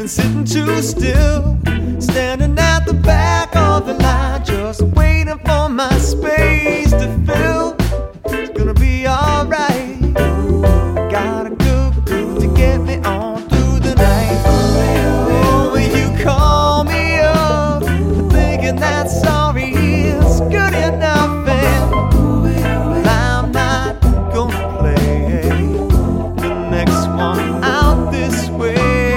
sitting too still, standing at the back of the line, just waiting for my space to fill. It's gonna be alright. Gotta go to get me on through the night. Oh, when you call me up, thinking that sorry is good enough, and I'm not gonna play the next one out this way.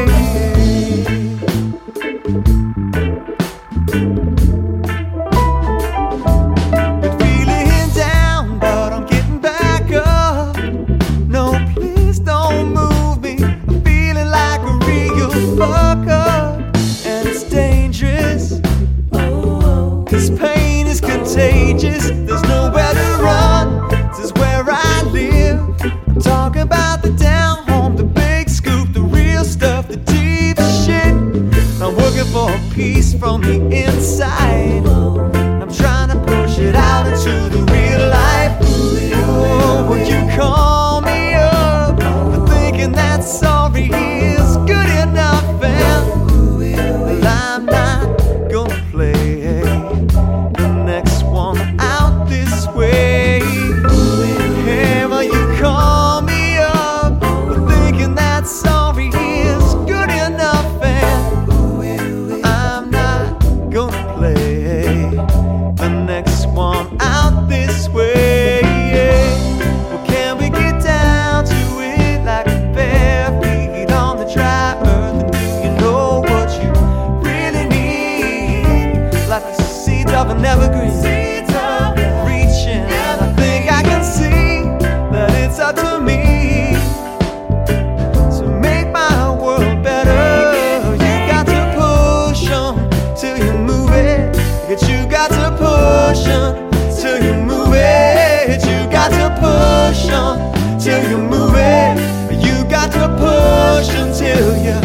Been feeling down, but I'm getting back up. No, please don't move me. I'm feeling like a real fuck up, and it's dangerous. 'Cause pain is contagious. There's nowhere to run. This is where I live. I'm talking about the down home, the big scoop, the real stuff, the deep shit. I'm working for a piece from the inside. I'm trying to push it out into the real life. Oh, will you call me up for thinking that sorry is good enough, and I'm not gonna play the next one out this way. Hey, will you call me up for thinking that sorry is good enough, and I'm not gonna play the next one out this way. Well, can we get down to it like bare feet on the dry earth? And do you know what you really need? Like the seeds of an evergreen, reaching, and I think I can see that it's up to me to make my world better. You got to push on till you move it. You got to push on till you move it. You got to push on till you move it. You got to push until you